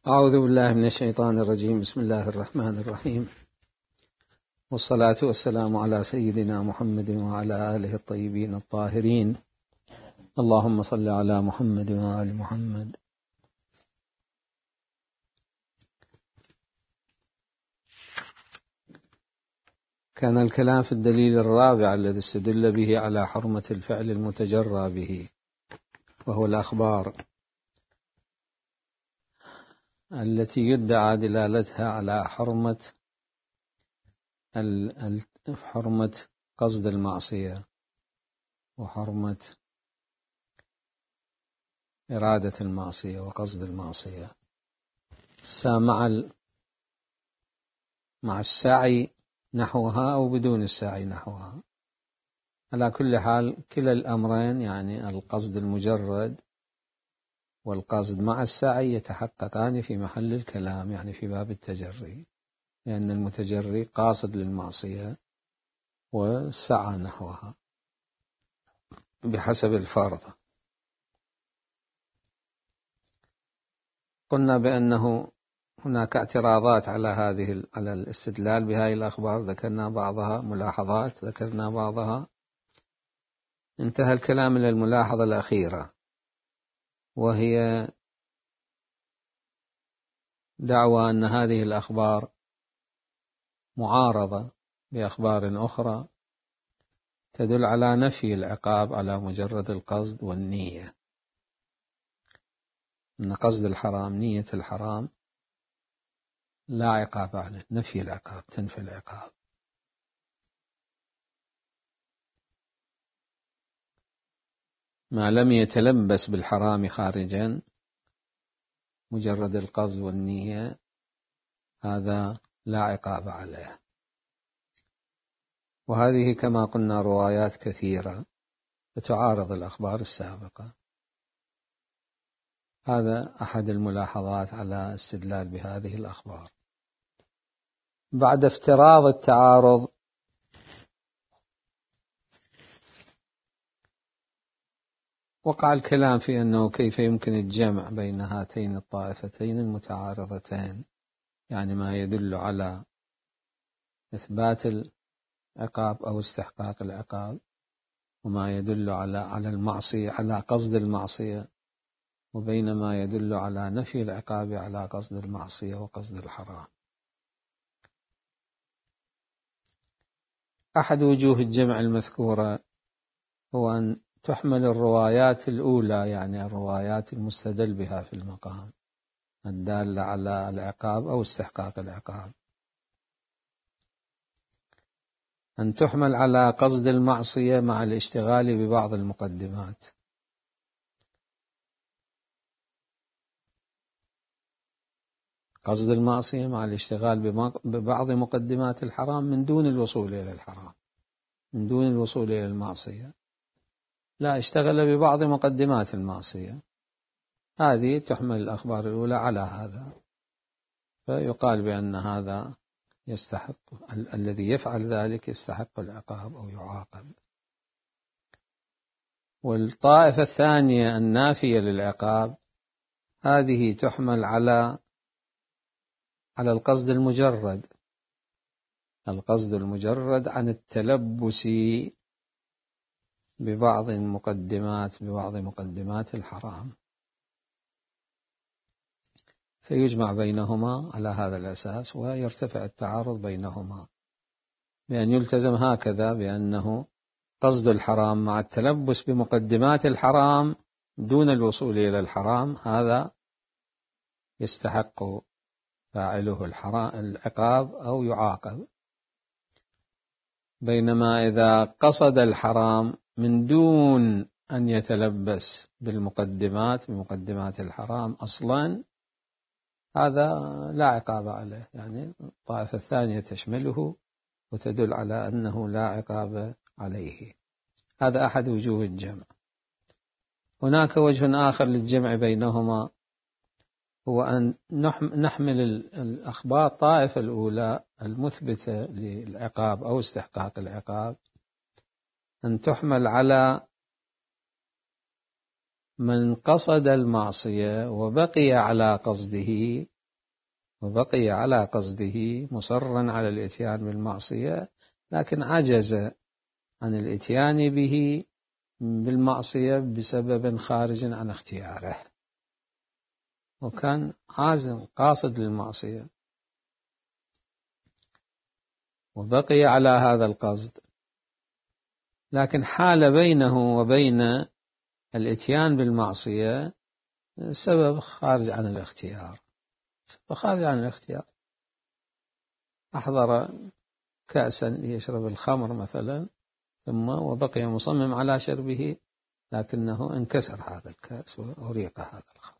أعوذ بالله من الشيطان الرجيم. بسم الله الرحمن الرحيم، والصلاة والسلام على سيدنا محمد وعلى آله الطيبين الطاهرين. اللهم صل على محمد وآل محمد. كان الكلام في الدليل الرابع الذي استدل به على حرمة الفعل المتجرى به، وهو الأخبار التي يدعى دلالتها على حرمة قصد المعصية وحرمة إرادة المعصية وقصد المعصية، مع السعي نحوها أو بدون السعي نحوها. على كل حال كلا الأمرين، يعني القصد المجرد والقصد مع السعي، يتحققان في محل الكلام، يعني في باب التجري، لأن المتجري قاصد للمعصية وسعى نحوها بحسب الفرض. قلنا بأنه هناك اعتراضات على الاستدلال بهذه الأخبار، ذكرنا بعضها، ملاحظات ذكرنا بعضها. انتهى الكلام إلى الملاحظة الأخيرة، وهي دعوى أن هذه الأخبار معارضة بأخبار أخرى تدل على نفي العقاب على مجرد القصد والنية، أن قصد الحرام، نية الحرام، لا عقاب عليه، نفي العقاب، تنفي العقاب. ما لم يتلبس بالحرام خارجا، مجرد القصد والنية، هذا لا عقاب عليه. وهذه كما قلنا روايات كثيرة تعارض الأخبار السابقة. هذا أحد الملاحظات على استدلال بهذه الأخبار. بعد افتراض التعارض، وقع الكلام في أنه كيف يمكن الجمع بين هاتين الطائفتين المتعارضتين، يعني ما يدل على إثبات العقاب أو استحقاق العقاب، وما يدل على المعصية، على قصد المعصية، وبين ما يدل على نفي العقاب على قصد المعصية وقصد الحرام. أحد وجوه الجمع المذكورة هو أن تحمل الروايات الأولى، يعني الروايات المستدل بها في المقام، الدالة على العقاب أو استحقاق العقاب، أن تحمل على قصد المعصية مع الاشتغال ببعض المقدمات، قصد المعصية مع الاشتغال ببعض مقدمات الحرام من دون الوصول إلى الحرام، من دون الوصول إلى المعصية، لا، اشتغل ببعض مقدمات المعصية. هذه تحمل الأخبار الأولى على هذا، فيقال بأن هذا يستحق، الذي يفعل ذلك يستحق العقاب أو يعاقب. والطائفة الثانية النافية للعقاب، هذه تحمل على القصد المجرد، القصد المجرد عن التلبس ببعض مقدمات الحرام، فيجمع بينهما على هذا الأساس، ويرتفع التعارض بينهما بأن يلتزم هكذا، بأنه قصد الحرام مع التلبس بمقدمات الحرام دون الوصول إلى الحرام، هذا يستحق فاعله العقاب أو يعاقب. بينما إذا قصد الحرام من دون أن يتلبس بمقدمات الحرام أصلا، هذا لا عقاب عليه، يعني الطائفة الثانية تشمله وتدل على أنه لا عقاب عليه. هذا أحد وجوه الجمع. هناك وجه آخر للجمع بينهما، هو أن نحمل الأخبار الطائفة الأولى المثبتة للعقاب أو استحقاق العقاب، أن تحمل على من قصد المعصية وبقي على قصده وبقي على قصده مصرا على الإتيان بالمعصية، لكن عجز عن الإتيان به بالمعصية بسبب خارج عن اختياره، وكان عازم قاصد للمعصية وبقي على هذا القصد، لكن حال بينه وبين الإتيان بالمعصية سبب خارج عن الاختيار. خارج عن الاختيار، أحضر كأسا يشرب الخمر مثلا ثم وبقي مصمم على شربه، لكنه انكسر هذا الكأس وأريق هذا الخمر،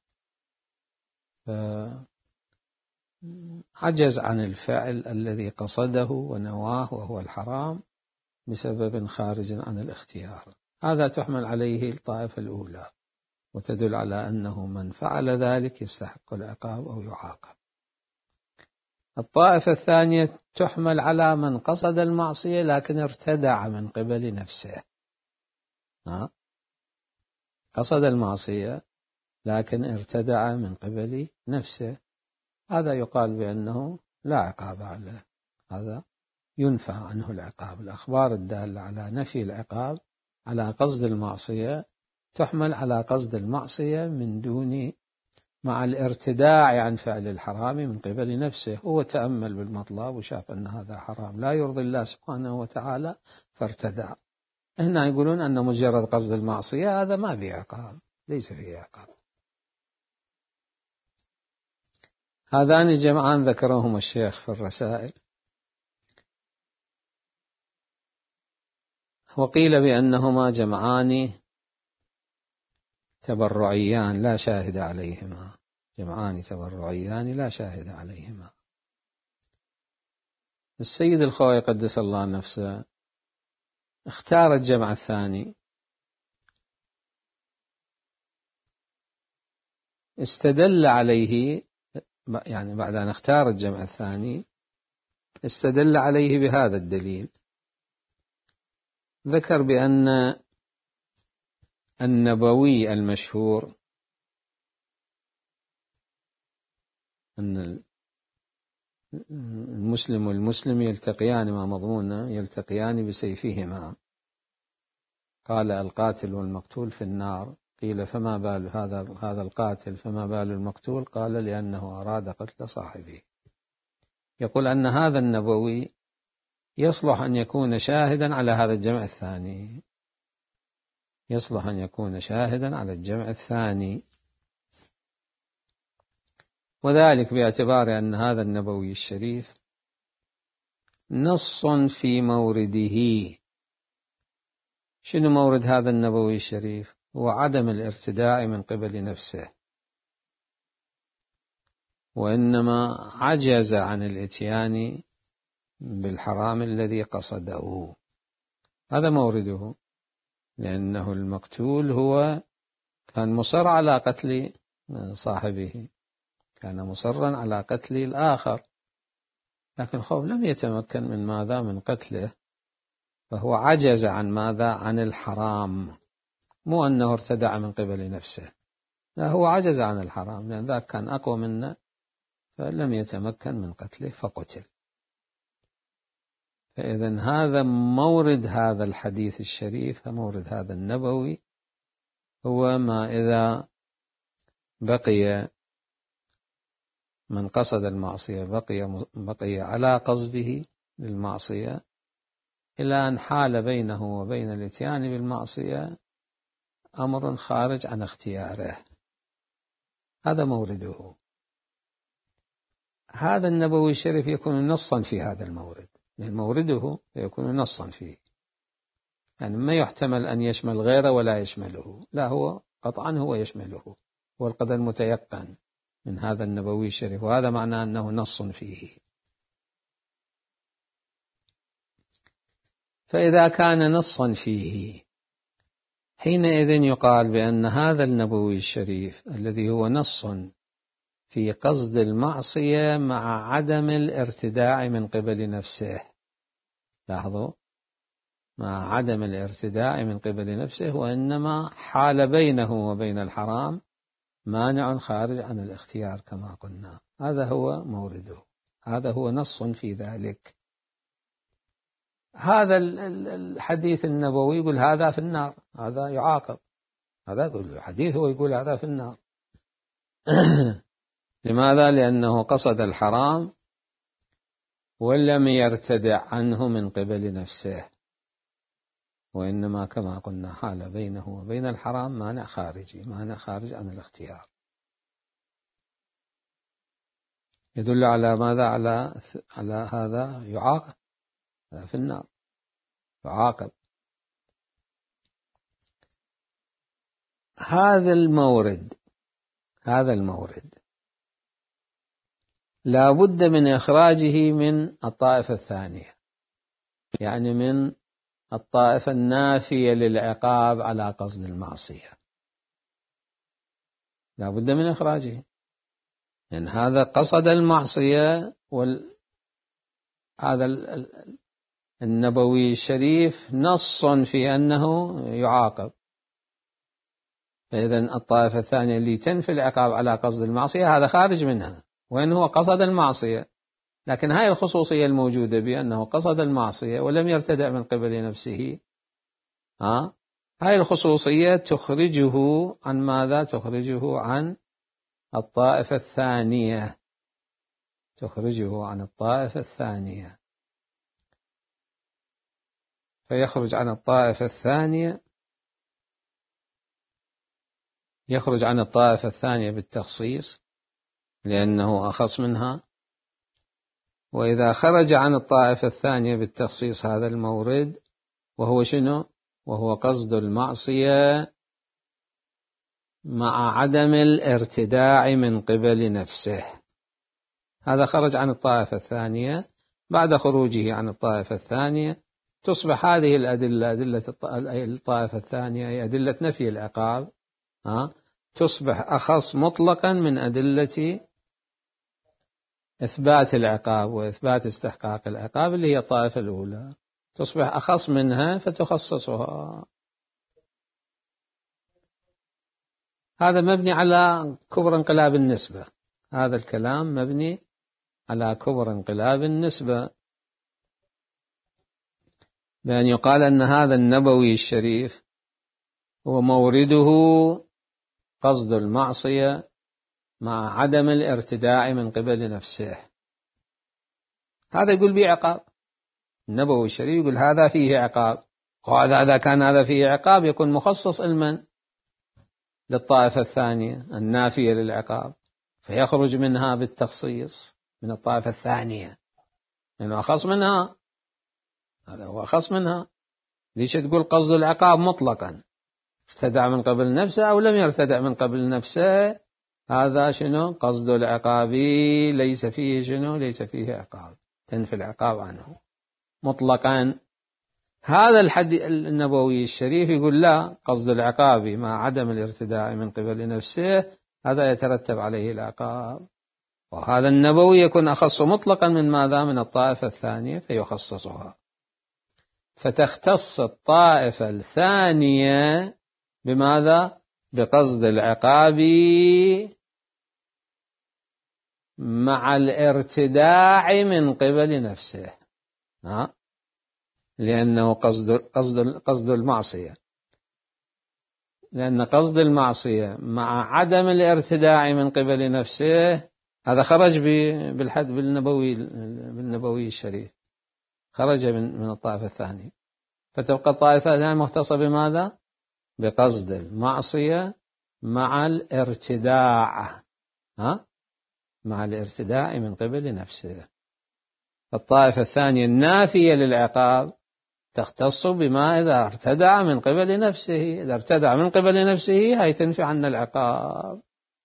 فعجز عن الفعل الذي قصده ونواه وهو الحرام بسبب خارج عن الاختيار. هذا تحمل عليه الطائفة الأولى، وتدل على أنه من فعل ذلك يستحق العقاب أو يعاقب. الطائفة الثانية تحمل على من قصد المعصية لكن ارتدع من قبل نفسه. قصد المعصية لكن ارتدع من قبل نفسه، هذا يقال بأنه لا عقاب عليه، هذا ينفى عنه العقاب. الأخبار الدالة على نفي العقاب على قصد المعصية تحمل على قصد المعصية من دون، مع الارتداع عن فعل الحرام من قبل نفسه. هو تأمل بالمطلب وشاف أن هذا حرام لا يرضي الله سبحانه وتعالى فارتدع. هنا يقولون أن مجرد قصد المعصية هذا ما فيه عقاب، ليس فيه عقاب. هذان جمعان ذكرهما الشيخ في الرسائل، وقيل بأنهما جمعان تبرعيان لا شاهد عليهما، جمعان تبرعيان لا شاهد عليهما. السيد الخوئي قدس الله نفسه اختار الجمع الثاني، استدل عليه، يعني بعد أن اختار الجمع الثاني استدل عليه بهذا الدليل. ذكر بأن النبوي المشهور أن المسلم والمسلم يلتقيان ما مضمونه، يلتقيان بسيفهما. قال القاتل والمقتول في النار، قيل فما بال هذا القاتل، فما بال المقتول؟ قال لأنه أراد قتل صاحبه. يقول أن هذا النبوي يصلح أن يكون شاهدا على هذا الجمع الثاني، يصلح أن يكون شاهدا على الجمع الثاني، وذلك باعتبار أن هذا النبوي الشريف نص في مورده. شنو مورد هذا النبوي الشريف؟ هو عدم الارتداع من قبل نفسه، وإنما عجز عن الإتيان بالحرام الذي قصده، هذا مورده. لأنه المقتول هو كان مصر على قتل صاحبه، كان مصرا على قتل الآخر، لكن خوف لم يتمكن من ماذا؟ من قتله، فهو عجز عن ماذا؟ عن الحرام، مو أنه ارتدع من قبل نفسه، لا، هو عجز عن الحرام لأن ذاك كان أقوى منه فلم يتمكن من قتله فقتل. فإذن هذا مورد هذا الحديث الشريف، مورد هذا النبوي، هو ما إذا بقي من قصد المعصية بقي على قصده للمعصية إلى أن حال بينه وبين الإتيان بالمعصية أمر خارج عن اختياره، هذا مورده. هذا النبوي الشريف يكون نصا في هذا المورد، لأن مورده يكون نصا فيه، يعني ما يحتمل أن يشمل غيره ولا يشمله، لا، هو قطعا هو يشمله، هو القدر المتيقن من هذا النبوي الشريف، وهذا معناه أنه نص فيه. فإذا كان نصا فيه حينئذ يقال بأن هذا النبوي الشريف الذي هو نص في قصد المعصية مع عدم الارتداع من قبل نفسه، لاحظوا، مع عدم الارتداع من قبل نفسه، وإنما حال بينه وبين الحرام مانع خارج عن الاختيار كما قلنا. هذا هو مورده، هذا هو نص في ذلك. هذا الحديث النبوي يقول هذا في النار، هذا يعاقب، هذا يقول الحديث هو يقول هذا في النار. لماذا؟ لأنه قصد الحرام ولم يرتدع عنه من قبل نفسه، وإنما كما قلنا حال بينه وبين الحرام مانع خارجي، مانع خارج عن الاختيار، يدل على ماذا؟ على هذا يعاقب، هذا في النار يعاقب. هذا المورد لا بد من إخراجه من الطائفة الثانية، يعني من الطائفة النافية للعقاب على قصد المعصية، لا بد من إخراجه، لأن هذا قصد المعصية، هذا النبوي الشريف نص في أنه يعاقب. فإذا الطائفة الثانية اللي تنفي العقاب على قصد المعصية هذا خارج منها، وإن هو قصد المعصية، لكن هاي الخصوصية الموجودة بأنه قصد المعصية ولم يرتدع من قبل نفسه، هاي الخصوصية تخرجه عن ماذا؟ تخرجه عن الطائفة الثانية، تخرجه عن الطائفة الثانية، فيخرج عن الطائفة الثانية، يخرج عن الطائفة الثانية بالتخصيص لأنه أخص منها. وإذا خرج عن الطائفة الثانية بالتخصيص هذا المورد، وهو شنو؟ وهو قصد المعصية مع عدم الارتداع من قبل نفسه، هذا خرج عن الطائفة الثانية. بعد خروجه عن الطائفة الثانية تصبح هذه الأدلة، أدلة الطائفة الثانية هي أدلة نفي العقاب، تصبح أخص مطلقا من أدلة إثبات العقاب وإثبات استحقاق العقاب اللي هي الطائفة الأولى، تصبح أخص منها فتخصصها. هذا مبني على كبر انقلاب النسبة، هذا الكلام مبني على كبر انقلاب النسبة، بأن يقال أن هذا النبوي الشريف هو مورده قصد المعصية مع عدم الارتداع من قبل نفسه، هذا يقول به عقاب. النبوي الشريف يقول هذا فيه عقاب، وهذا إذا كان هذا فيه عقاب يكون مخصص علما للطائفة الثانية النافية للعقاب، فيخرج منها بالتخصيص من الطائفة الثانية لأنه أخص منها، هذا هو أخص منها. ليش تقول قصد العقاب مطلقا؟ ارتدع من قبل نفسه أو لم يرتدع من قبل نفسه، هذا شنو؟ قصد العقاب ليس فيه شنو؟ ليس فيه عقاب، تنفي العقاب عنه مطلقا. هذا الحديث النبوي الشريف يقول لا، قصد العقاب مع عدم الارتداع من قبل نفسه هذا يترتب عليه العقاب، وهذا النبوي يكون أخص مطلقا من ماذا؟ من الطائفة الثانية فيخصصها، فتختص الطائفة الثانية بماذا؟ بقصد العقاب مع الارتداع من قبل نفسه، لأنه قصد المعصية، لأن قصد المعصية مع عدم الارتداع من قبل نفسه هذا خرج بالحد بالنبوي الشريف، خرج من الطائفة الثانية، فتبقى الطائفة الثانية مختصة بماذا؟ بقصد المعصية مع الارتداع، مع الارتداع من قبل نفسه. الطائفة الثانية النافية للعقاب تختص بما إذا ارتدع من قبل نفسه، إذا ارتدع من قبل نفسه هي تنفي عنا العقاب.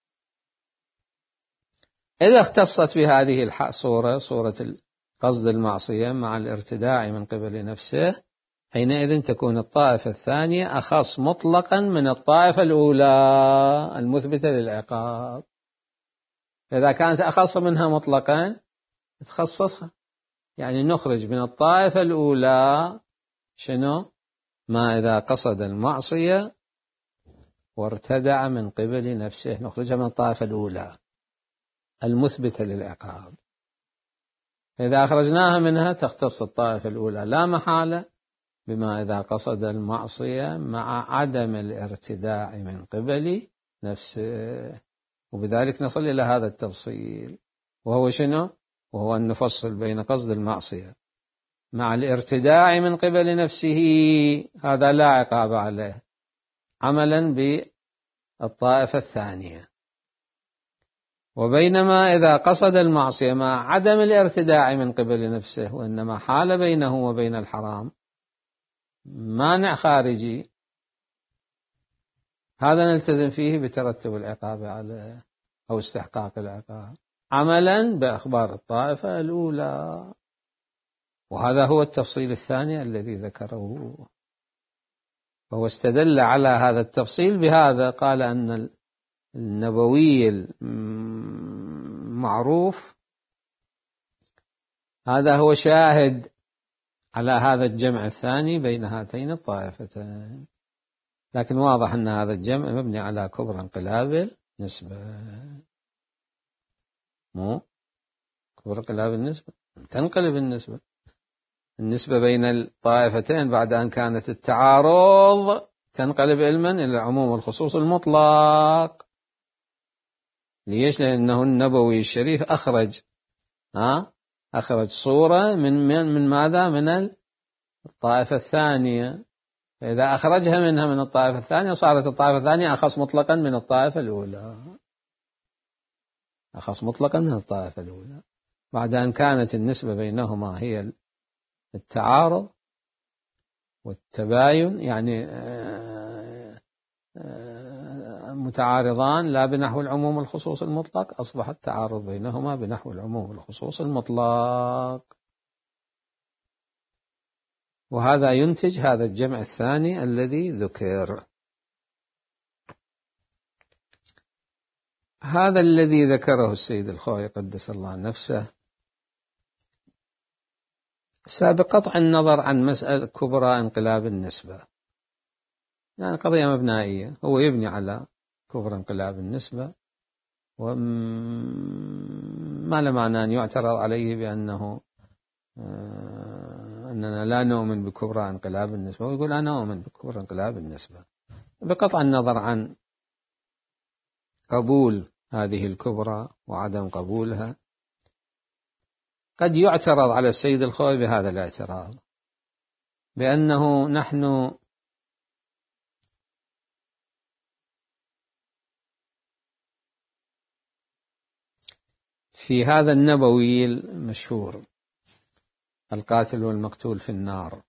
إذا اختصت بهذه الصورة، صورة قصد المعصية مع الارتداع من قبل نفسه، حينئذ تكون الطائفة الثانية أخص مطلقا من الطائفة الأولى المثبتة للعقاب. إذا كانت أخص منها مطلقا تخصصها، يعني نخرج من الطائفة الأولى شنو؟ ما إذا قصد المعصية وارتدع من قبل نفسه، نخرجها من الطائفة الأولى. المثبتة للعقاب. إذا أخرجناها منها تختص الطائفة الأولى لا محالة بما إذا قصد المعصية مع عدم الارتداع من قبل نفسه. وبذلك نصل إلى هذا التفصيل، وهو شنو؟ وهو أن نفصل بين قصد المعصية مع الارتداع من قبل نفسه، هذا لا عقاب عليه عملا بالطائفة الثانية. وبينما إذا قصد المعصية مع عدم الارتداع من قبل نفسه وإنما حال بينه وبين الحرام مانع خارجي، هذا نلتزم فيه بترتب العقاب عليه أو استحقاق العقاب عملا بأخبار الطائفة الأولى. وهذا هو التفصيل الثاني الذي ذكره، وهو استدل على هذا التفصيل بهذا، قال أن النبوي المعروف هذا هو شاهد على هذا الجمع الثاني بين هاتين الطائفتين. لكن واضح أن هذا الجمع مبني على كبر انقلاب النسبة، مو كبر انقلاب النسبة، تنقلب النسبة بين الطائفتين بعد أن كانت التعارض تنقلب علما إلى العموم والخصوص المطلق. ليش؟ لأنه النبوي الشريف أخرج صورة من ماذا؟ من الطائفة الثانية. فإذا أخرجها منها من الطائفة الثانية صارت الطائفة الثانية أخص مطلقا من الطائفة الأولى، أخص مطلقا من الطائفة الأولى بعد أن كانت النسبة بينهما هي التعارض والتباين، يعني متعارضان لا بنحو العموم والخصوص المطلق، أصبح التعارض بينهما بنحو العموم والخصوص المطلق. وهذا ينتج هذا الجمع الثاني الذي ذكر. هذا الذي ذكره السيد الخوئي قدس الله نفسه بقطع النظر عن مسألة كبرى انقلاب النسبة، يعني قضية مبنائية، هو يبني على كبر انقلاب النسبة، وما له معنى أن يعترض عليه بأنه أننا لا نؤمن بكبرى انقلاب النسبة، ويقول أنا أؤمن بكبر انقلاب النسبة. بقطع النظر عن قبول هذه الكبرى وعدم قبولها، قد يعترض على السيد الخوئي بهذا الاعتراض، بأنه نحن في هذا النبوي المشهور القاتل والمقتول في النار،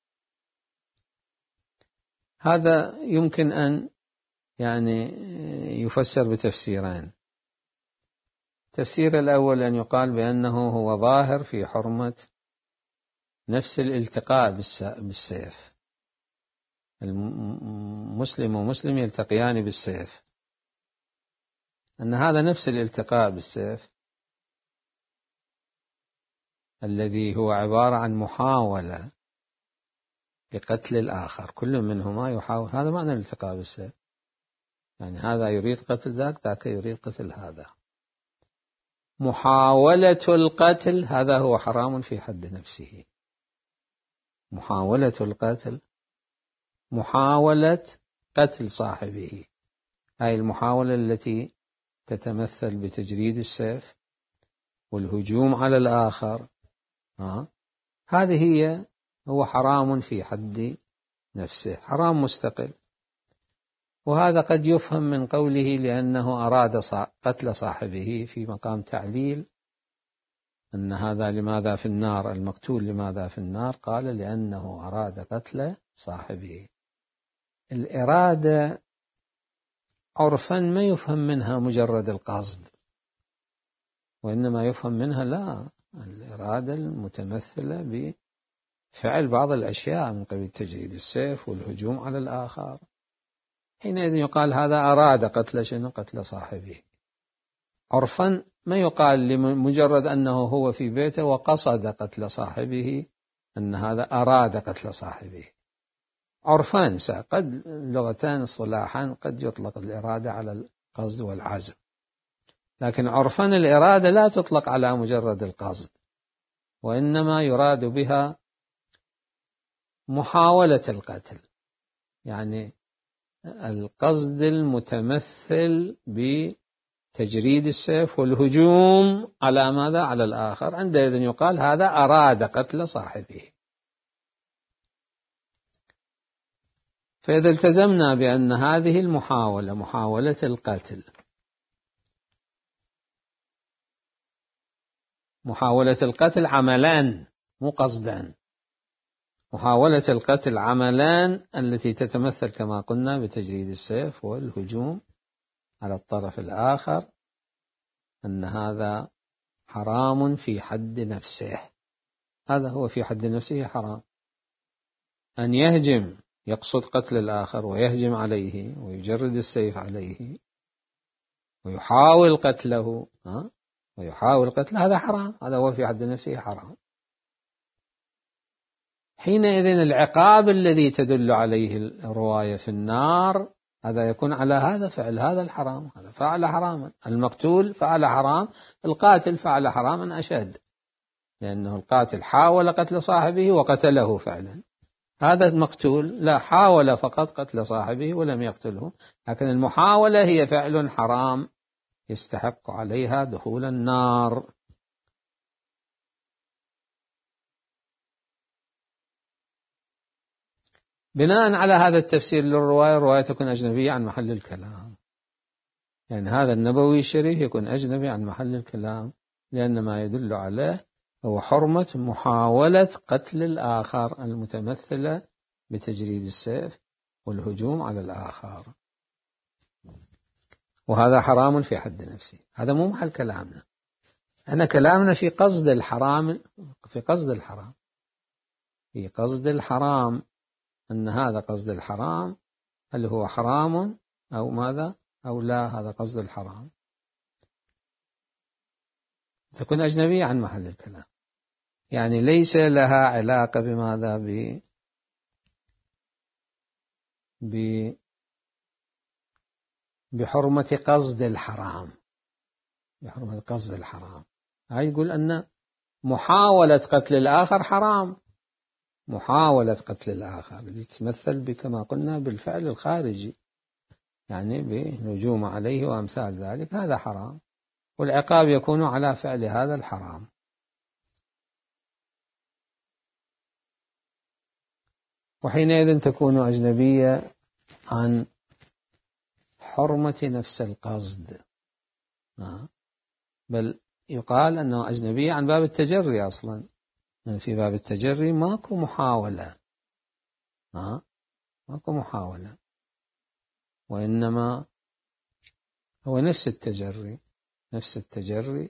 هذا يمكن أن يعني يفسر بتفسيرين. التفسير الأول أن يقال بأنه هو ظاهر في حرمة نفس الالتقاء بالسيف، المسلم ومسلم يلتقيان بالسيف، أن هذا نفس الالتقاء بالسيف الذي هو عبارة عن محاولة لقتل الآخر، كل منهما يحاول، هذا معنى الالتقاء بالسيف، يعني هذا يريد قتل ذاك، ذاك يريد قتل هذا. محاولة القتل هذا هو حرام في حد نفسه، محاولة القتل، محاولة قتل صاحبه، هاي المحاولة التي تتمثل بتجريد السيف والهجوم على الآخر، هذه هو حرام في حد نفسه، حرام مستقل. وهذا قد يفهم من قوله لأنه أراد قتل صاحبه في مقام تعليل، أن هذا لماذا في النار، المقتول لماذا في النار، قال لأنه أراد قتل صاحبه. الإرادة عرفا ما يفهم منها مجرد القصد، وإنما يفهم منها لا، الإرادة المتمثلة بفعل بعض الأشياء من قبيل تجريد السيف والهجوم على الآخر. حينئذ يقال هذا أراد قتل شنو؟ قتل صاحبه. عرفا ما يقال لمجرد أنه هو في بيته وقصد قتل صاحبه أن هذا أراد قتل صاحبه. عرفان قد لغتان اصطلاحا قد يطلق الإرادة على القصد والعزم، لكن عرفا الإرادة لا تطلق على مجرد القصد، وإنما يراد بها محاولة القتل، يعني القصد المتمثل بتجريد السيف والهجوم على ماذا؟ على الآخر. عندئذ يقال هذا أراد قتل صاحبه. فإذا التزمنا بأن هذه المحاولة، محاولة القتل، محاولة القتل عملان مو قصدان، محاولة القتل عملان التي تتمثل كما قلنا بتجريد السيف والهجوم على الطرف الآخر، أن هذا حرام في حد نفسه. هذا هو في حد نفسه حرام. أن يهجم يقصد قتل الآخر ويهجم عليه ويجرد السيف عليه ويحاول قتله هذا حرام، هذا هو في حد نفسه حرام. حينئذ العقاب الذي تدل عليه الرواية في النار هذا يكون على هذا فعل هذا الحرام، هذا فعل حراما، المقتول فعل حرام، القاتل فعل حراما أشد، لأنه القاتل حاول قتل صاحبه وقتله فعلا. هذا المقتول لا، حاول فقط قتل صاحبه ولم يقتله، لكن المحاولة هي فعل حرام يستحق عليها دخول النار. بناء على هذا التفسير للرواية، الرواية تكون أجنبية عن محل الكلام، يعني هذا النبوي الشريف يكون أجنبي عن محل الكلام، لأن ما يدل عليه هو حرمة محاولة قتل الآخر المتمثلة بتجريد السيف والهجوم على الآخر، وهذا حرام في حد نفسه. هذا مو محل كلامنا، أنا كلامنا في قصد الحرام، في قصد الحرام، في قصد الحرام، أن هذا قصد الحرام، هل هو حرام أو ماذا أو لا، هذا قصد الحرام تكون أجنبية عن محل الكلام، يعني ليس لها علاقة بماذا بحرمة قصد الحرام، بحرمة قصد الحرام. هاي يقول أن محاولة قتل الآخر حرام، محاولة قتل الآخر اللي تمثل بكما قلنا بالفعل الخارجي، يعني بالهجوم عليه وأمثال ذلك، هذا حرام، والعقاب يكون على فعل هذا الحرام. وحينئذ تكون أجنبية عن حرمة نفس القصد، بل يقال أنه أجنبية عن باب التجري أصلا، يعني في باب التجري ماكو محاولة، ماكو محاولة، وإنما هو نفس التجري، نفس التجري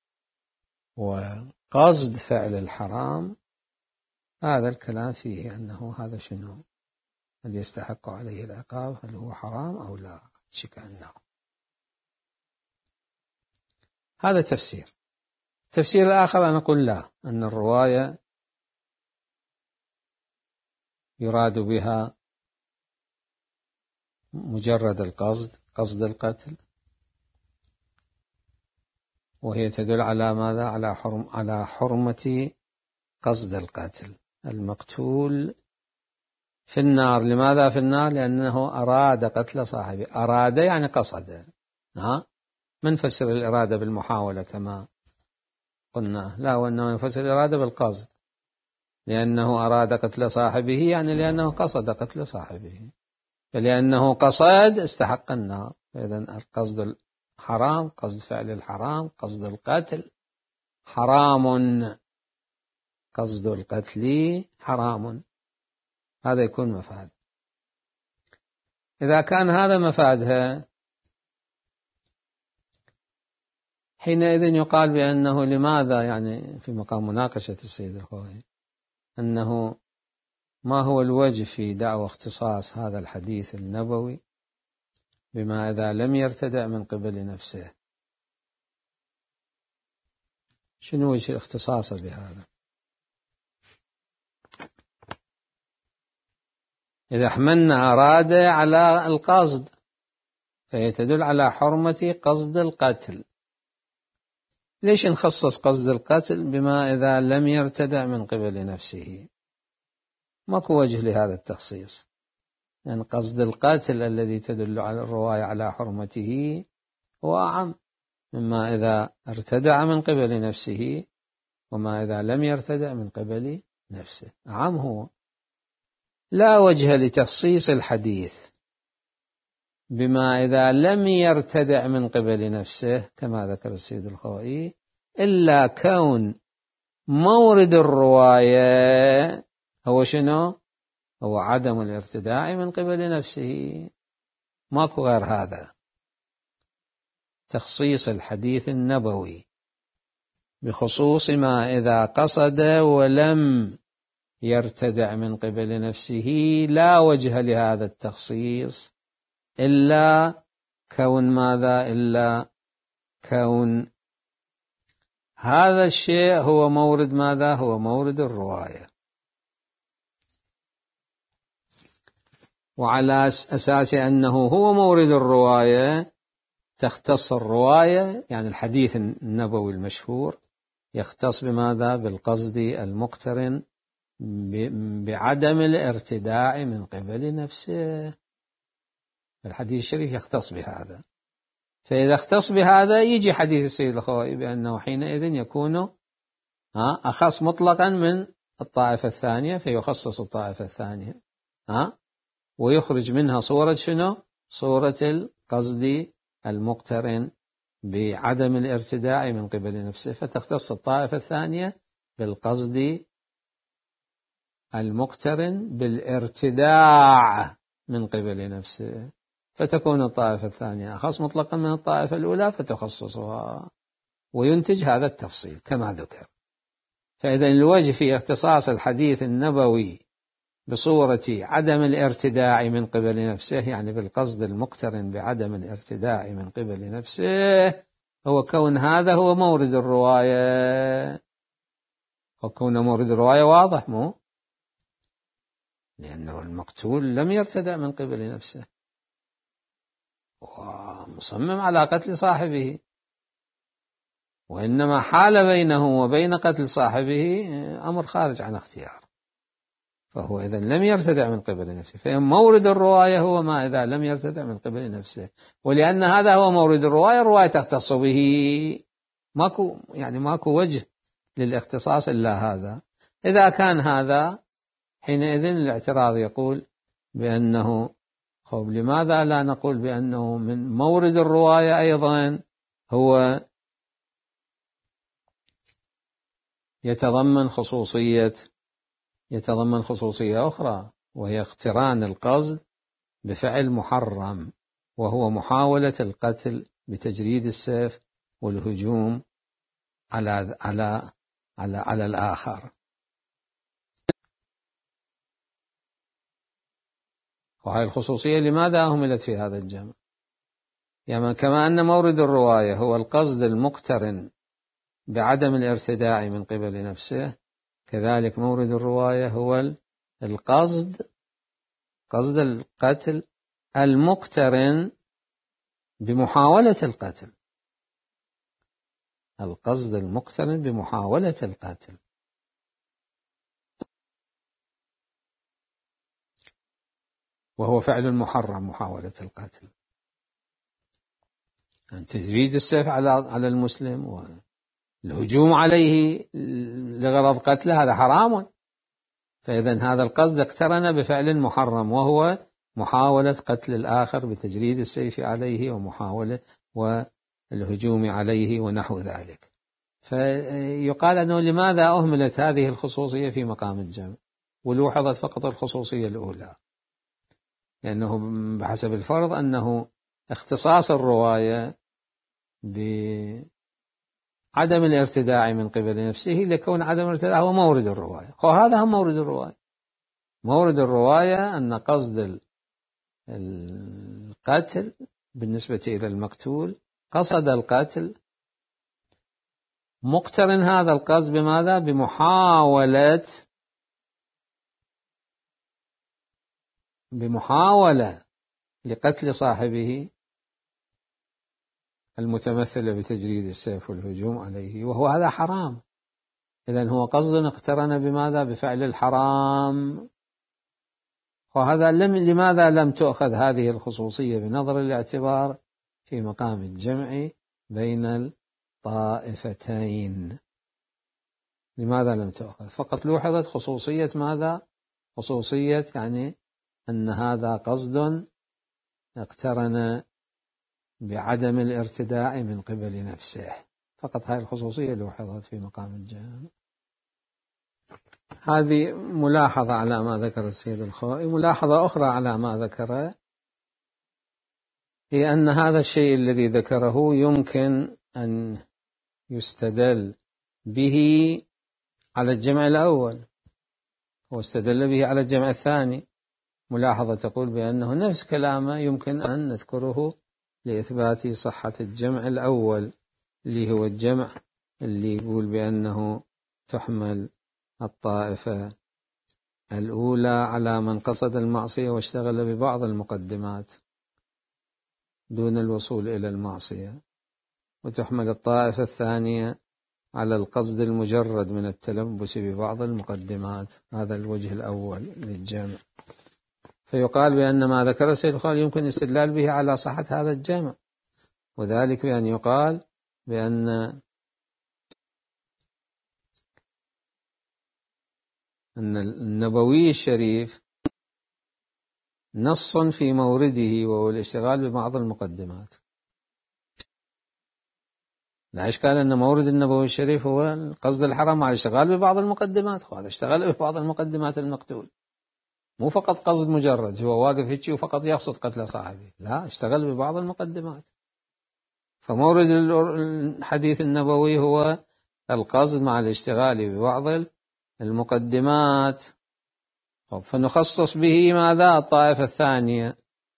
وقصد فعل الحرام. هذا الكلام فيه أنه هذا شنو، هل يستحق عليه العقاب، هل هو حرام أو لا، شك أنه. هذا تفسير. التفسير الآخر أنا أقول لا، أن الرواية يراد بها مجرد القصد، قصد القتل، وهي تدل على ماذا؟ على حرمة قصد القتل. المقتول في النار، لماذا في النار؟ لأنه أراد قتل صاحبه، أراد يعني قصد، من فسر الإرادة بالمحاولة كما قلنا؟ لا، وإنما يفسر الإرادة بالقصد، لأنه أراد قتل صاحبه يعني لأنه قصد قتل صاحبه، فلأنه قصد استحق النار. إذن القصد الحرام، قصد فعل الحرام، قصد القتل حرام، قصد القتل حرام، هذا يكون مفاد. إذا كان هذا مفادها، حينئذ يقال بأنه لماذا، يعني في مقام مناقشة السيد الخوئي، أنه ما هو الوجه في دعوى اختصاص هذا الحديث النبوي بما إذا لم يرتدع من قبل نفسه؟ شنو وجه اختصاصه بهذا؟ إذا حملنا أراد على القصد فهي تدل على حرمة قصد القتل، ليش نخصص قصد القتل بما إذا لم يرتدع من قبل نفسه؟ ماكو وجه لهذا التخصيص، لأن يعني قصد القتل الذي تدل على الرواية على حرمته هو أعم مما إذا ارتدع من قبل نفسه وما إذا لم يرتدع من قبل نفسه، أعم هو. لا وجه لتخصيص الحديث بما إذا لم يرتدع من قبل نفسه كما ذكر السيد الخوئي إلا كون مورد الرواية هو شنو؟ هو عدم الارتداع من قبل نفسه، ماكو غير هذا. تخصيص الحديث النبوي بخصوص ما إذا قصد ولم يرتدع من قبل نفسه لا وجه لهذا التخصيص إلا كون ماذا؟ إلا كون هذا الشيء هو مورد ماذا؟ هو مورد الرواية. وعلى أساس أنه هو مورد الرواية تختص الرواية، يعني الحديث النبوي المشهور يختص بماذا؟ بالقصد المقترن بعدم الارتداع من قبل نفسه. الحديث الشريف يختص بهذا، فإذا اختص بهذا يجي حديث السيد الخوئي بأنه حينئذ يكون أخص مطلقا من الطائفة الثانية، فيخصص الطائفة الثانية ويخرج منها صورة شنو؟ صورة القصد المقترن بعدم الارتداع من قبل نفسه، فتختص الطائفة الثانية بالقصد المقترن بالارتداع من قبل نفسه، فتكون الطائفة الثانية أخص مطلقا من الطائفة الأولى فتخصصها، وينتج هذا التفصيل كما ذكر. فإذا الوجه في اختصاص الحديث النبوي بصورة عدم الارتداع من قبل نفسه، يعني بالقصد المقترن بعدم الارتداع من قبل نفسه، هو كون هذا هو مورد الرواية. وكون مورد الرواية واضح مو؟ لأنه المقتول لم يرتدع من قبل نفسه ومصمم على قتل صاحبه، وإنما حال بينه وبين قتل صاحبه أمر خارج عن اختيار، فهو إذا لم يرتدع من قبل نفسه، فمورد الرواية هو ما إذا لم يرتدع من قبل نفسه. ولأن هذا هو مورد الرواية، الرواية تختص به، ماكو وجه للاختصاص إلا هذا. إذا كان هذا حينئذ الاعتراض يقول بأنه لماذا لا نقول بأنه من مورد الرواية أيضا هو يتضمن خصوصية أخرى، وهي اقتران القصد بفعل محرم، وهو محاولة القتل بتجريد السيف والهجوم على الآخر. وهذه الخصوصية لماذا أهملت في هذا الجمع؟ يعني كما أن مورد الرواية هو القصد المقترن بعدم الارتداع من قبل نفسه، كذلك مورد الرواية هو قصد القتل المقترن بمحاولة القتل، القصد المقترن بمحاولة القتل. وهو فعل محرم محاولة القتل، أن تجريد السيف على المسلم والهجوم عليه لغرض قتله هذا حرام. فإذا هذا القصد اقترن بفعل محرم، وهو محاولة قتل الآخر بتجريد السيف عليه ومحاولة والهجوم عليه ونحو ذلك. فيقال أنه لماذا أهملت هذه الخصوصية في مقام الجمع ولوحظت فقط الخصوصية الأولى؟ لأنه بحسب الفرض أنه اختصاص الرواية بعدم الارتداع من قبل نفسه لكون عدم الارتداع هو مورد الرواية، وهذا هم مورد الرواية. مورد الرواية أن قصد القتل بالنسبة إلى المقتول قصد القتل مقترن هذا القصد بماذا؟ بمحاولة لقتل صاحبه المتمثلة بتجريد السيف والهجوم عليه، وهو هذا حرام. إذن هو قصد اقترن بماذا؟ بفعل الحرام. وهذا لماذا لم تؤخذ هذه الخصوصية بنظر الاعتبار في مقام الجمع بين الطائفتين؟ لماذا لم تؤخذ؟ فقط لوحظت خصوصية ماذا؟ خصوصية يعني أن هذا قصد اقترن بعدم الارتداء من قبل نفسه، فقط هذه الخصوصية لوحظت في مقام الجمع. هذه ملاحظة على ما ذكر السيد الخوئي. ملاحظة أخرى على ما ذكره هي أن هذا الشيء الذي ذكره يمكن أن يستدل به على الجمع الأول واستدل به على الجمع الثاني. ملاحظة تقول بأنه نفس كلامه يمكن أن نذكره لإثبات صحة الجمع الأول، اللي هو الجمع اللي يقول بأنه تحمل الطائفة الأولى على من قصد المعصية واشتغل ببعض المقدمات دون الوصول إلى المعصية، وتحمل الطائفة الثانية على القصد المجرد من التلبس ببعض المقدمات. هذا الوجه الأول للجمع. فيقال بأن ما ذكر السيد الخوئي يمكن الاستدلال به على صحة هذا الجمع، وذلك بأن يقال بأن النبوي الشريف نص في مورده وهو الاشتغال ببعض المقدمات. لا إشكال أن مورد النبوي الشريف هو القصد الحرام مع الاشتغال ببعض المقدمات، وهذا اشتغل ببعض المقدمات المقتول، مو فقط قصد مجرد هو واقف هيك وفقط يقصد قتل صاحبه، لا، اشتغل ببعض المقدمات. فمورد الحديث النبوي هو القصد مع الاشتغال ببعض المقدمات. فنخصص به ماذا؟ الطائفة الثانية،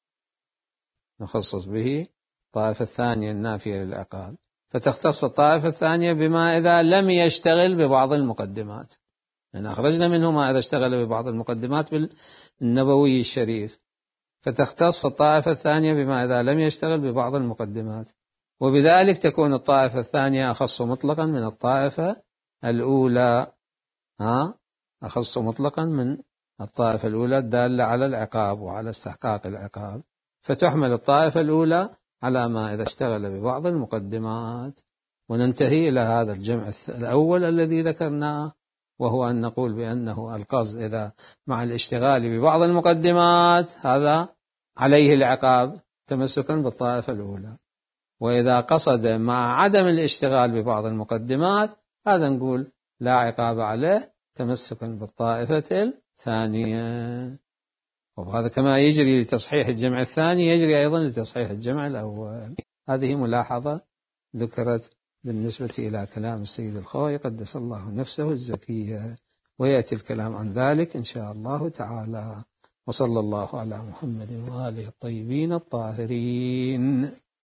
نخصص به الطائفة الثانية النافية للعقاب، فتختص الطائفة الثانية بما إذا لم يشتغل ببعض المقدمات، يعني أخرجنا منه ما إذا اشتغل ببعض المقدمات بالنبوي الشريف، فتختص الطائفة الثانية بما إذا لم يشتغل ببعض المقدمات، وبذلك تكون الطائفة الثانية أخص مطلقا من الطائفة الأولى، أخص مطلقا من الطائفة الأولى الدالة على العقاب وعلى استحقاق العقاب، فتحمل الطائفة الأولى على ما إذا اشتغل ببعض المقدمات. وننتهي إلى هذا الجمع الأول الذي ذكرناه، وهو أن نقول بأنه القصد إذا مع الاشتغال ببعض المقدمات هذا عليه العقاب تمسكا بالطائفة الأولى، وإذا قصد مع عدم الاشتغال ببعض المقدمات هذا نقول لا عقاب عليه تمسكا بالطائفة الثانية. وهذا كما يجري لتصحيح الجمع الثاني يجري أيضا لتصحيح الجمع الأول. هذه ملاحظة ذكرت بالنسبة إلى كلام السيد الخوئي قدس الله نفسه الزكية، ويأتي الكلام عن ذلك إن شاء الله تعالى. وصلى الله على محمد وآله الطيبين الطاهرين.